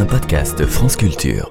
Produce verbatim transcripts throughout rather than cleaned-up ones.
un podcast France Culture.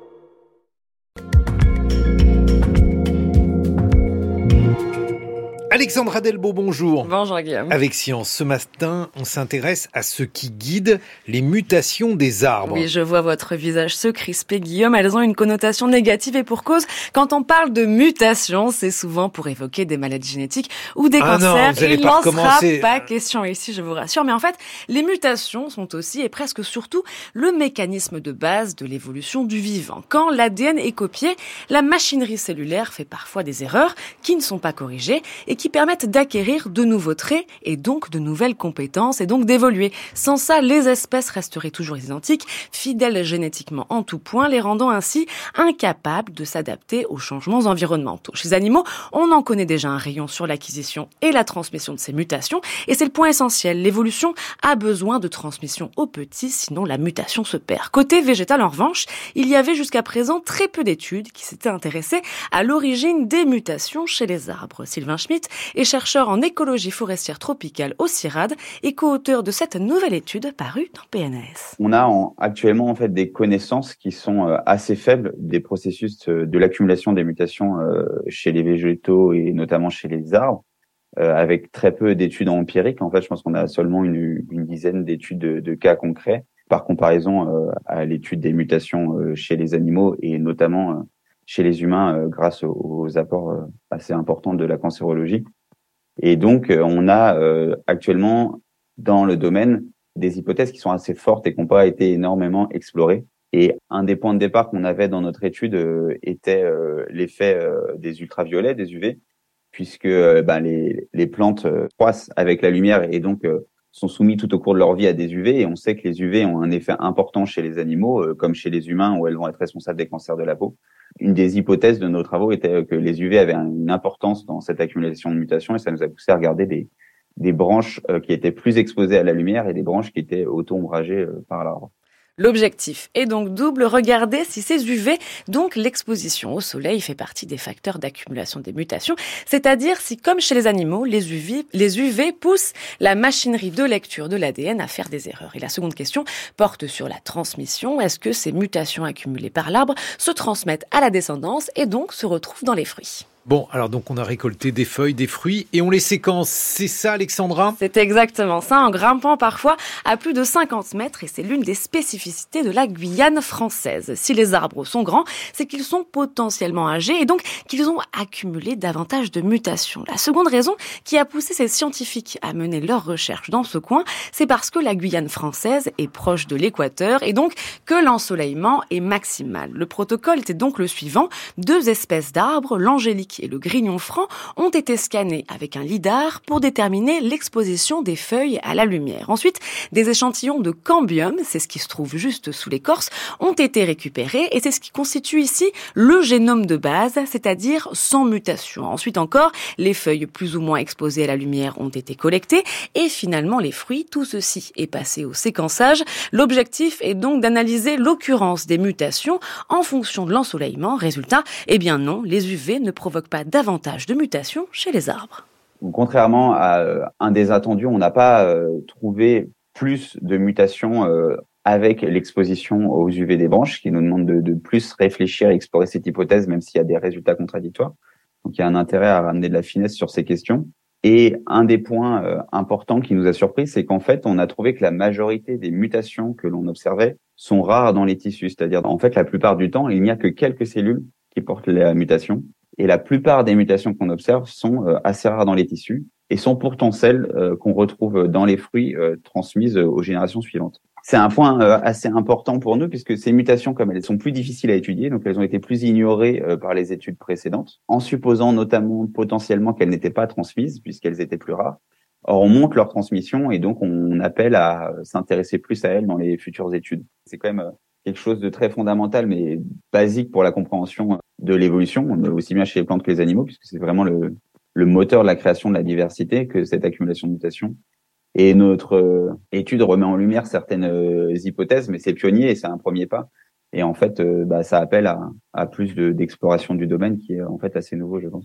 Alexandra Delbo, bonjour. Bonjour Guillaume. Avec Science, ce matin, on s'intéresse à ce qui guide les mutations des arbres. Oui, je vois votre visage se crisper, Guillaume. Elles ont une connotation négative et pour cause. Quand on parle de mutation, c'est souvent pour évoquer des maladies génétiques ou des ah cancers. Non, vous allez Il pas n'en recommencer. sera pas question ici, je vous rassure. Mais en fait, les mutations sont aussi et presque surtout le mécanisme de base de l'évolution du vivant. Quand l'A D N est copié, la machinerie cellulaire fait parfois des erreurs qui ne sont pas corrigées et qui permettent d'acquérir de nouveaux traits et donc de nouvelles compétences et donc d'évoluer. Sans ça, les espèces resteraient toujours identiques, fidèles génétiquement en tout point, les rendant ainsi incapables de s'adapter aux changements environnementaux. Chez les animaux, on en connaît déjà un rayon sur l'acquisition et la transmission de ces mutations et c'est le point essentiel. L'évolution a besoin de transmission aux petits, sinon la mutation se perd. Côté végétal, en revanche, il y avait jusqu'à présent très peu d'études qui s'étaient intéressées à l'origine des mutations chez les arbres. Sylvain Schmitt est chercheur en écologie forestière tropicale au CIRAD et co-auteur de cette nouvelle étude parue dans P N A S. On a en, actuellement en fait des connaissances qui sont euh, assez faibles des processus euh, de l'accumulation des mutations euh, chez les végétaux et notamment chez les arbres, euh, avec très peu d'études empiriques. En fait, je pense qu'on a seulement une, une dizaine d'études de, de cas concrets par comparaison euh, à l'étude des mutations euh, chez les animaux et notamment euh, chez les humains euh, grâce aux, aux apports euh, assez importants de la cancérologie. Et donc, euh, on a euh, actuellement dans le domaine des hypothèses qui sont assez fortes et qui n'ont pas été énormément explorées. Et un des points de départ qu'on avait dans notre étude euh, était euh, l'effet euh, des ultraviolets, des U V, puisque euh, ben, les, les plantes euh, croissent avec la lumière et donc euh, sont soumis tout au cours de leur vie à des U V. Et on sait que les U V ont un effet important chez les animaux, euh, comme chez les humains, où elles vont être responsables des cancers de la peau. Une des hypothèses de nos travaux était que les U V avaient une importance dans cette accumulation de mutations et ça nous a poussé à regarder des, des branches euh, qui étaient plus exposées à la lumière et des branches qui étaient auto-ombragées euh, par l'arbre. L'objectif est donc double, regarder si ces U V, donc l'exposition au soleil, fait partie des facteurs d'accumulation des mutations, c'est-à-dire si, comme chez les animaux, les U V, les U V poussent la machinerie de lecture de l'A D N à faire des erreurs. Et la seconde question porte sur la transmission. Est-ce que ces mutations accumulées par l'arbre se transmettent à la descendance et donc se retrouvent dans les fruits ? Bon, alors donc on a récolté des feuilles, des fruits et on les séquence. C'est ça, Alexandra ? C'est exactement ça, en grimpant parfois à plus de cinquante mètres et c'est l'une des spécificités de la Guyane française. Si les arbres sont grands, c'est qu'ils sont potentiellement âgés et donc qu'ils ont accumulé davantage de mutations. La seconde raison qui a poussé ces scientifiques à mener leurs recherches dans ce coin, c'est parce que la Guyane française est proche de l'équateur et donc que l'ensoleillement est maximal. Le protocole était donc le suivant, deux espèces d'arbres, l'angélique et le grignon franc, ont été scannés avec un lidar pour déterminer l'exposition des feuilles à la lumière. Ensuite, des échantillons de cambium, c'est ce qui se trouve juste sous l'écorce, ont été récupérés et c'est ce qui constitue ici le génome de base, c'est-à-dire sans mutation. Ensuite encore, les feuilles plus ou moins exposées à la lumière ont été collectées et finalement les fruits, tout ceci est passé au séquençage. L'objectif est donc d'analyser l'occurrence des mutations en fonction de l'ensoleillement. Résultat, eh bien non, les U V ne provoquent pas davantage de mutations chez les arbres. Contrairement à euh, un des attendus, on n'a pas euh, trouvé plus de mutations euh, avec l'exposition aux U V des branches, qui nous demande de, de plus réfléchir et explorer cette hypothèse, même s'il y a des résultats contradictoires. Donc il y a un intérêt à ramener de la finesse sur ces questions. Et un des points euh, importants qui nous a surpris, c'est qu'en fait, on a trouvé que la majorité des mutations que l'on observait sont rares dans les tissus. C'est-à-dire, en fait, la plupart du temps, il n'y a que quelques cellules qui portent la mutation. Et la plupart des mutations qu'on observe sont euh, assez rares dans les tissus et sont pourtant celles euh, qu'on retrouve dans les fruits euh, transmises aux générations suivantes. C'est un point euh, assez important pour nous puisque ces mutations, comme elles sont plus difficiles à étudier, donc elles ont été plus ignorées euh, par les études précédentes, en supposant notamment potentiellement qu'elles n'étaient pas transmises puisqu'elles étaient plus rares. Or, on montre leur transmission et donc on appelle à s'intéresser plus à elles dans les futures études. C'est quand même quelque chose de très fondamental, mais basique pour la compréhension de l'évolution, aussi bien chez les plantes que les animaux, puisque c'est vraiment le, le moteur de la création de la diversité que cette accumulation de mutations. Et notre euh, étude remet en lumière certaines euh, hypothèses, mais c'est pionnier et c'est un premier pas. Et en fait, euh, bah, ça appelle à, à plus de, d'exploration du domaine qui est en fait assez nouveau, je pense.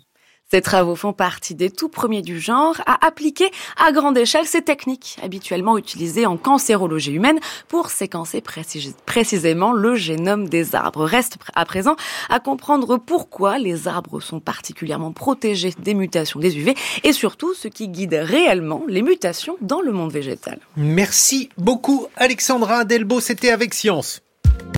Ces travaux font partie des tout premiers du genre à appliquer à grande échelle ces techniques habituellement utilisées en cancérologie humaine pour séquencer précis- précisément le génome des arbres. Reste à présent à comprendre pourquoi les arbres sont particulièrement protégés des mutations des U V et surtout ce qui guide réellement les mutations dans le monde végétal. Merci beaucoup Alexandra Delbo, c'était Avec Science.